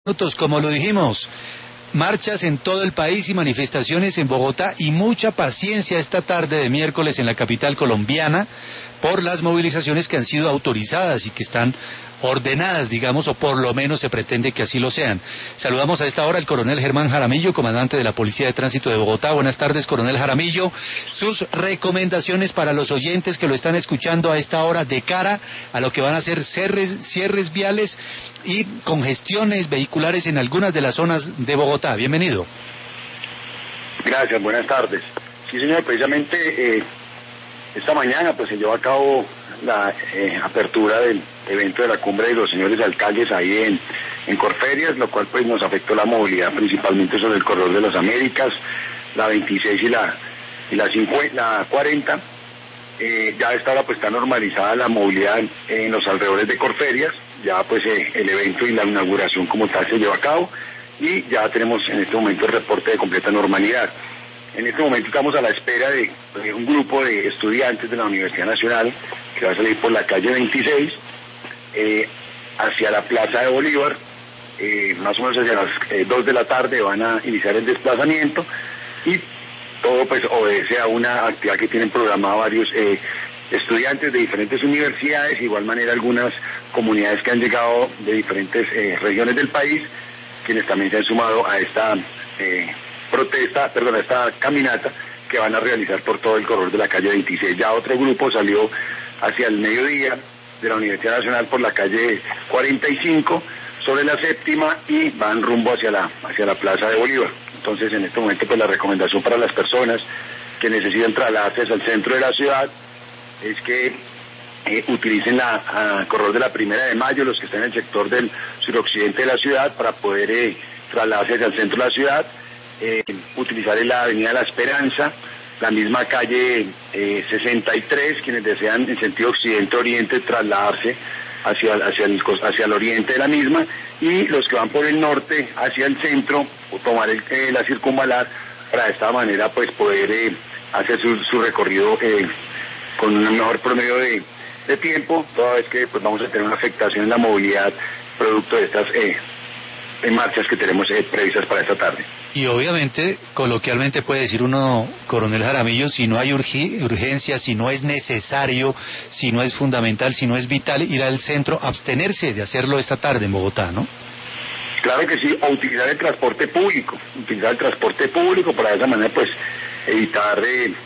Minutos, como lo dijimos, marchas en todo el país y manifestaciones en Bogotá y mucha paciencia esta tarde de miércoles en la capital colombiana por las movilizaciones que han sido autorizadas y que están ordenadas, digamos, o por lo menos se pretende que así lo sean. Saludamos a esta hora al coronel Germán Jaramillo, comandante de la Policía de Tránsito de Bogotá. Buenas tardes, coronel Jaramillo. Sus recomendaciones para los oyentes que lo están escuchando a esta hora de cara a lo que van a ser cierres viales y congestiones vehiculares en algunas de las zonas de Bogotá. Bienvenido. Gracias, buenas tardes. Sí, señor, precisamente esta mañana pues se llevó a cabo la apertura del evento de la cumbre de los señores alcaldes ahí en Corferias, lo cual pues nos afectó la movilidad principalmente sobre el corredor de las Américas, la 26 y la 40. Ya a esta hora pues está normalizada la movilidad en los alrededores de Corferias, ya pues el evento y la inauguración como tal se lleva a cabo y ya tenemos en este momento el reporte de completa normalidad. En este momento estamos a la espera de un grupo de estudiantes de la Universidad Nacional que va a salir por la calle 26 hacia la Plaza de Bolívar, más o menos hacia las 2 de la tarde van a iniciar el desplazamiento y todo pues obedece a una actividad que tienen programada varios estudiantes de diferentes universidades, de igual manera algunas comunidades que han llegado de diferentes regiones del país, quienes también se han sumado a esta esta caminata que van a realizar por todo el corredor de la calle 26. Ya otro grupo salió hacia el mediodía de la Universidad Nacional por la calle 45 sobre la séptima y van rumbo hacia la Plaza de Bolívar. Entonces en este momento pues la recomendación para las personas que necesitan trasladarse hacia el centro de la ciudad es que utilicen la corredor de la 1 de Mayo, los que están en el sector del suroccidente de la ciudad, para poder trasladarse hacia el centro de la ciudad. Utilizar la avenida La Esperanza, la misma calle 63, quienes desean en sentido occidente-oriente trasladarse hacia el oriente de la misma, y los que van por el norte hacia el centro o tomar la circunvalar para de esta manera pues poder hacer su recorrido con un mejor promedio de tiempo, toda vez que pues vamos a tener una afectación en la movilidad producto de estas marchas que tenemos previstas para esta tarde. Y obviamente, coloquialmente puede decir uno, coronel Jaramillo, si no hay urgencia, si no es necesario, si no es fundamental, si no es vital ir al centro, abstenerse de hacerlo esta tarde en Bogotá, ¿no? Claro que sí, o utilizar el transporte público para de esa manera pues evitar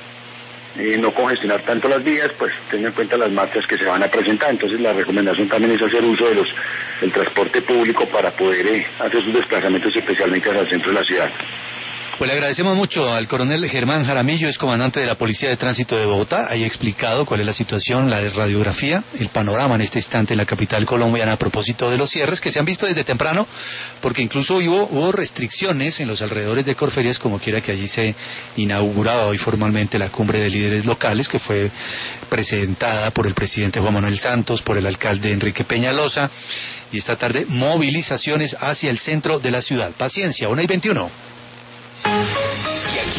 no congestionar tanto las vías, pues teniendo en cuenta las marchas que se van a presentar. Entonces la recomendación también es hacer uso del transporte público para poder hacer sus desplazamientos especialmente hacia el centro de la ciudad. Pues le agradecemos mucho al coronel Germán Jaramillo, es comandante de la Policía de Tránsito de Bogotá. Ahí ha explicado cuál es la situación, la de radiografía, el panorama en este instante en la capital colombiana a propósito de los cierres que se han visto desde temprano, porque incluso hubo restricciones en los alrededores de Corferias, como quiera que allí se inauguraba hoy formalmente la cumbre de líderes locales, que fue presentada por el presidente Juan Manuel Santos, por el alcalde Enrique Peñalosa, y esta tarde movilizaciones hacia el centro de la ciudad. Paciencia, 1:21.